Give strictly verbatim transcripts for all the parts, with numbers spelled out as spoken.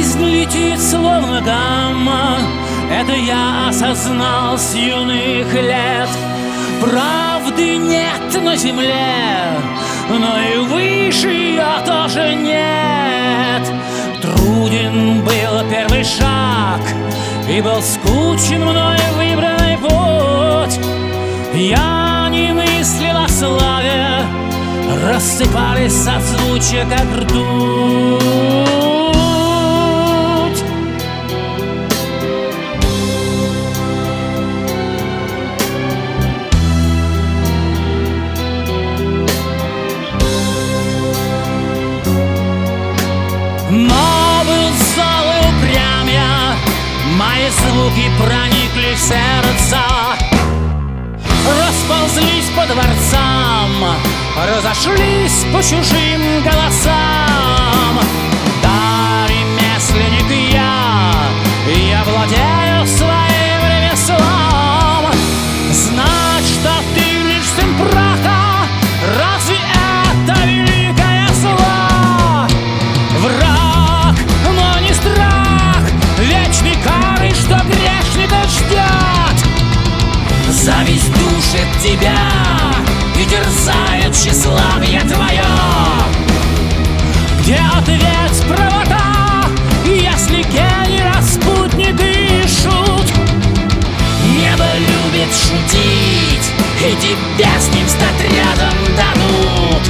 Жизнь летит словно гамма, это я осознал с юных лет. Правды нет на земле, но и выше ее тоже нет. Труден был первый шаг, и был скучен мной выбранный путь. Я не мыслил о славе, рассыпались созвучия, как ртуть. Но был зол и упрям я, мои звуки проникли в сердца, расползлись по дворцам, разошлись по чужим голосам. Да, ремесленник я, я владею своим ремеслом. Знать, что ты лишь сын праха, разве это великое зло? Враг, но не страх, вечный кары, что грешника ждет. Зависть душит тебя и терзает тщеславие твое. Где ответ, правота, если гений, распутник и шут? Небо любит шутить, и тебе с ним стать рядом дадут.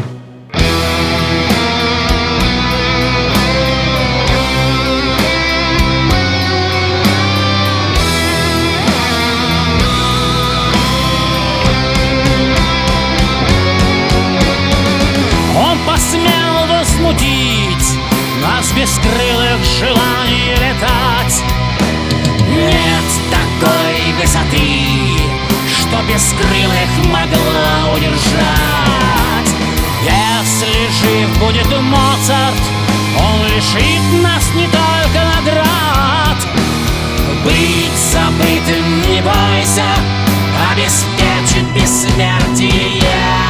Посмел возмутить нас бескрылых желаний летать. Нет такой высоты, что бескрылых могла удержать. Если жив будет Моцарт, он лишит нас не только наград. Быть забытым не бойся, обеспечит бессмертие.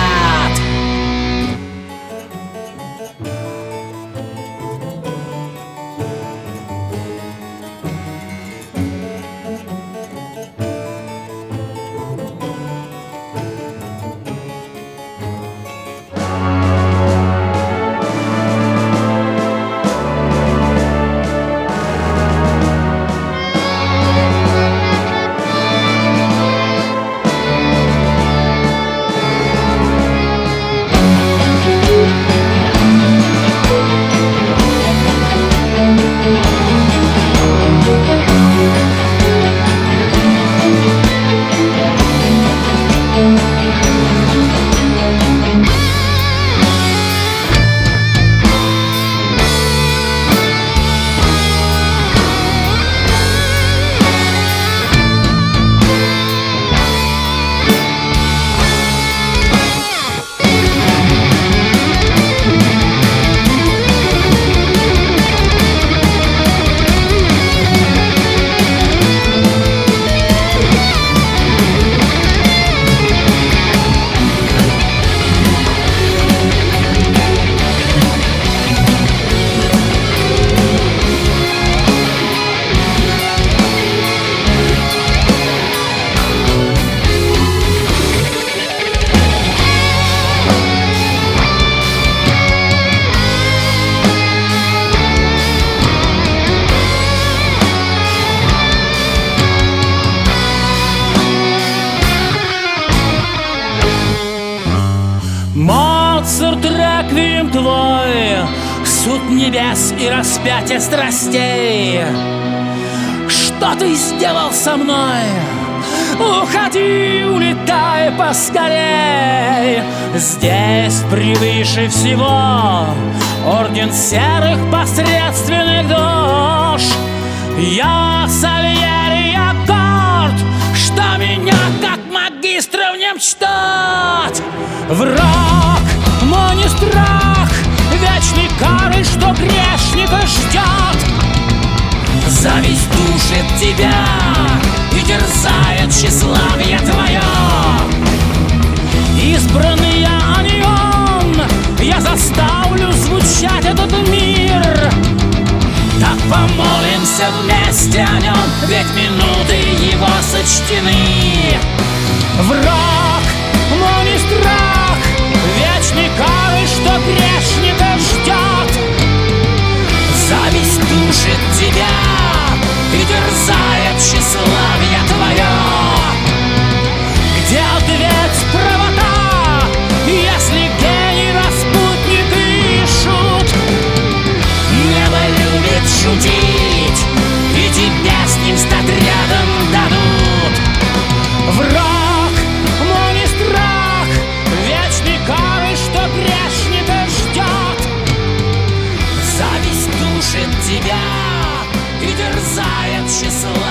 Моцарт, реквием твой, суд небес и распятие страстей. Что ты сделал со мной? Уходи, улетай поскорей. Здесь превыше всего орден серых посредственных душ. Я Сальери, я горд, что меня как магистра в нем чтут. Враг, но не страх, вечный кары, что грешника ждет. Зависть душит тебя и терзает тщеславие твое. Избранный я, а не он, я заставлю звучать этот мир. Так Молимся вместе о нем, ведь минуты его сочтены. Враг, но не страх вечной кары, что грешника ждет. Зависть душит тебя и терзает тщеславие твое. Где ответ, правота, если гений, распутник и шут? Небо любит шутить, и тебе с ним стать рядом дадут. Враг, но не страх вечной кары, что грешника ждет. Зависть душит тебя и терзает тщеславие.